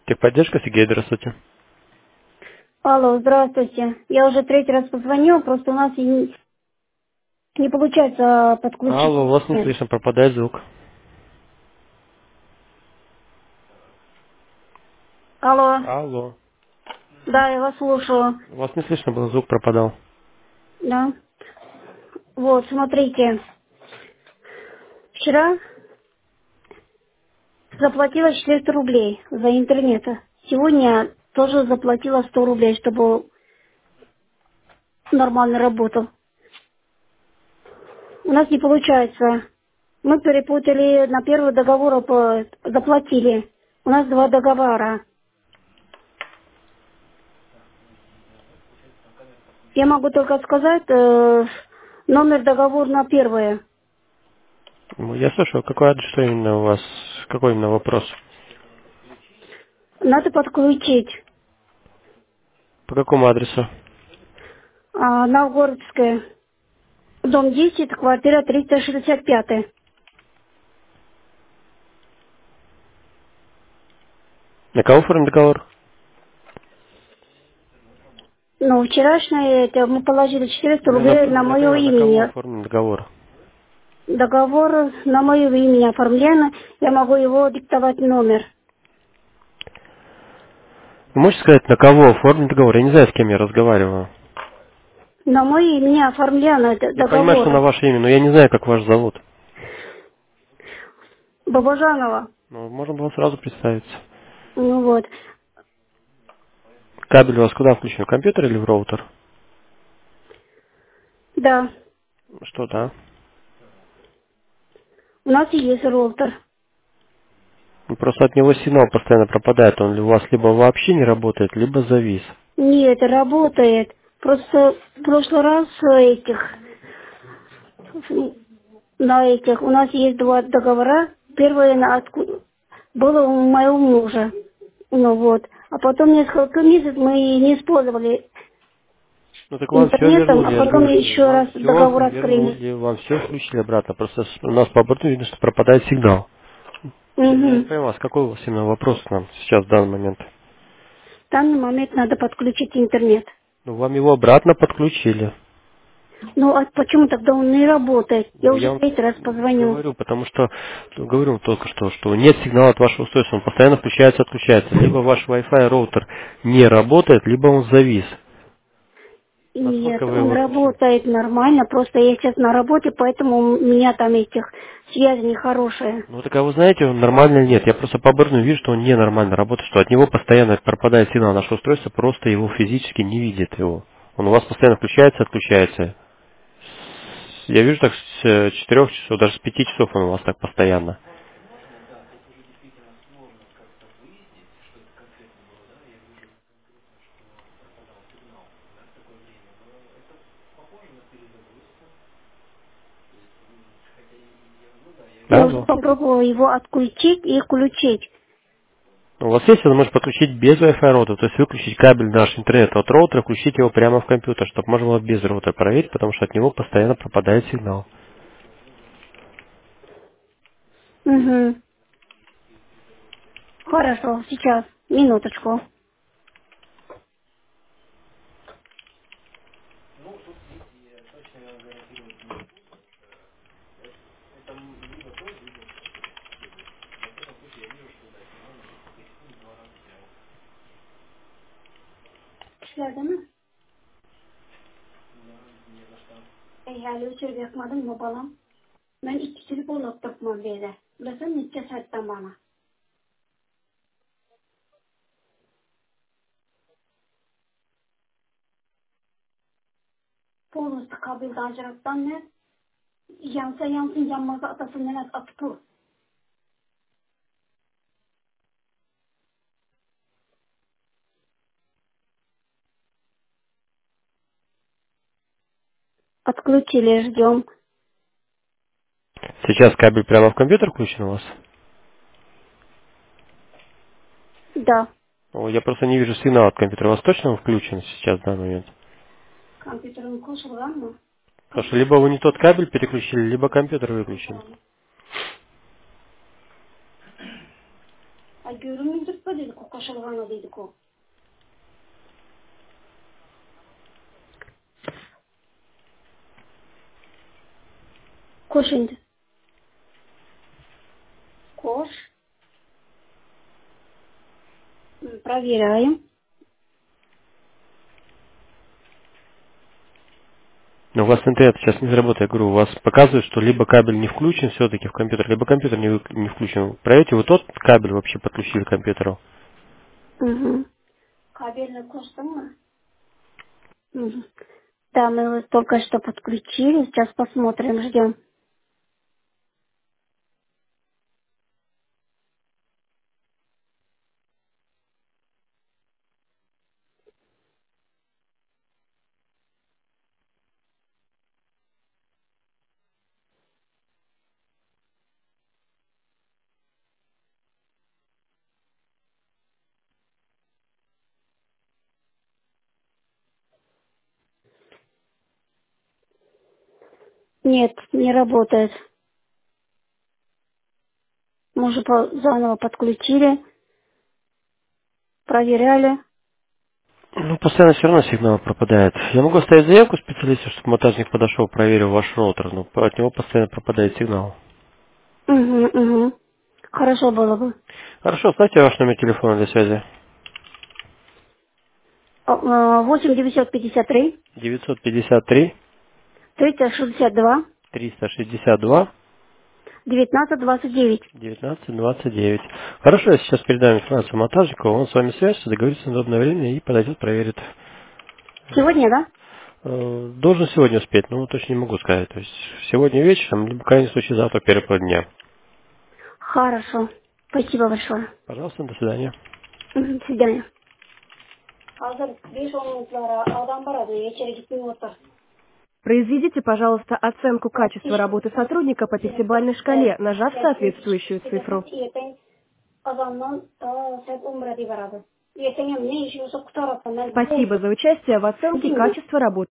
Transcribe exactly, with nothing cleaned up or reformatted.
Техподдержка, Сергей, здравствуйте. Алло, здравствуйте. Я уже третий раз позвонила, просто у нас и не, не получается подключить. Алло, вас не Нет. слышно, пропадает звук. Алло, Алло. да, я вас слушаю. Вас не слышно было, звук пропадал. Да. Вот, смотрите. Вчера заплатила четыреста рублей за интернет. Сегодня тоже заплатила сто рублей, чтобы нормально работал. У нас не получается. Мы перепутали на первый договор, по- заплатили. У нас два договора. Я могу только сказать э, номер договора на первое. Ну, я слушаю, какой адрес, что именно у вас, какой именно вопрос? Надо подключить. По какому адресу? А, Новгородская. Дом десять, квартира триста шестьдесят пять. На кого оформлен договор? Ну, вчерашнее это мы положили четыреста Ну, я, рублей на я мое понимаю, на кого имя. оформлен договор. Договор на мое имя оформлен. Я могу его диктовать номер. Вы можете сказать, на кого оформлен договор? Я не знаю, с кем я разговариваю. На мое имя оформлен этот Я понимаю, что на договор. ваше имя, но я не знаю, как вас зовут. Бабажанова. Ну, можно было сразу представиться. Ну вот. Кабель у вас куда включен? В компьютер или в роутер? Да. Что, да? У нас и есть роутер. Ну, просто от него сигнал постоянно пропадает. Он у вас либо вообще не работает, либо завис. Нет, работает. Просто в прошлый раз этих на этих. У нас есть два договора. Первое на отку- было у моего мужа. Ну вот. А потом несколько месяцев мы не использовали Ну так вам все интернетом, а вернули, я же потом говорю, еще вам раз все договор открыли. вернули, вам все включили обратно. Просто с- у нас по борту видно, что пропадает сигнал. Я, я не Угу. понимаю, с какой у вас именно вопрос к нам сейчас в данный момент? В данный момент надо подключить интернет. Ну, вам его обратно подключили. Ну а почему тогда он не работает? Я Ну, уже я вам третий раз позвоню. говорю, потому что, ну, говорю вам только что, что нет сигнала от вашего устройства, он постоянно включается, отключается. Либо ваш Wi-Fi роутер не работает, либо он завис. Насколько Нет, вы он его отключили? работает нормально, просто я сейчас на работе, поэтому у меня там этих связи нехорошие. Ну так а вы знаете, он нормально или нет? Я просто по борну вижу, что он ненормально работает, что от него постоянно пропадает сигнал. Наше устройство просто его физически не видит его. Он у вас постоянно включается, отключается. Я вижу так с э, четырех часов, даже с пяти часов он у вас так постоянно. Я уже Алло. попробовала его отключить и включить. У вас есть возможность подключить без Wi-Fi роутера, то есть выключить кабель наш интернет от роутера, включить его прямо в компьютер, чтобы можно было без роутера проверить, потому что от него постоянно пропадает сигнал. Угу. Хорошо, сейчас, минуточку. Işladımı? Ey hali uçur yakmadım mı balam? Ben ikisini bulup tutmam beyler. Bilasın neçe saatten bana. Полностью kabul ajrattan ne? Yansa yansın yanmasa atasından at atıpır. Отключили, ждем. Сейчас кабель прямо в компьютер включен у вас? Да. О, я просто не вижу сигнала от компьютера. У вас точно он включен сейчас в данный момент? Компьютерin koşulgan mı? Потому что либо вы не тот кабель переключили, либо компьютер выключен. Ay görünmüyor dedi Кошелганы дейді ко. Кош енді. Кош. М, Проверяем. Но у вас интернет сейчас не заработает. Я говорю, у вас показывает, что либо кабель не включен все-таки в компьютер, либо компьютер не, вы- не включен. Проверьте, вы тот кабель вообще подключили к компьютеру. Угу. Кабельный коштың ма? Мгм. Да, мы его только что подключили. Сейчас посмотрим, ждем. Нет, не работает. Мы уже по- заново подключили, проверяли. Ну, постоянно все равно сигнал пропадает. Я могу оставить заявку специалисту, чтобы монтажник подошел, проверил ваш роутер, но от него постоянно пропадает сигнал. Угу, угу. Хорошо было бы. Хорошо, оставьте ваш номер телефона для связи. О, э, восемь девятьсот пятьдесят три девятьсот пятьдесят три триста шестьдесят два триста шестьдесят два девятнадцать двадцать девять. девятнадцать двадцать девять. Хорошо, я сейчас передам информацию монтажнику, он с вами свяжется, договорится на удобное время и подойдет, проверит. Сегодня, да? Э, Должен сегодня успеть, но точно не могу сказать. То есть сегодня вечером, либо в крайнем случае завтра первый полдня. Хорошо. Спасибо большое. Пожалуйста, до свидания. Мгм, до свидания. Hazır beş on minutlara adam barады, вечер gitmей отыр. Произведите, пожалуйста, оценку качества работы сотрудника по пятибалльной шкале, нажав соответствующую цифру. Ертең азаннан сәт он бірде барады. Ертең не işi olsa kurtarıp ben Спасибо за участие в оценке качества работы.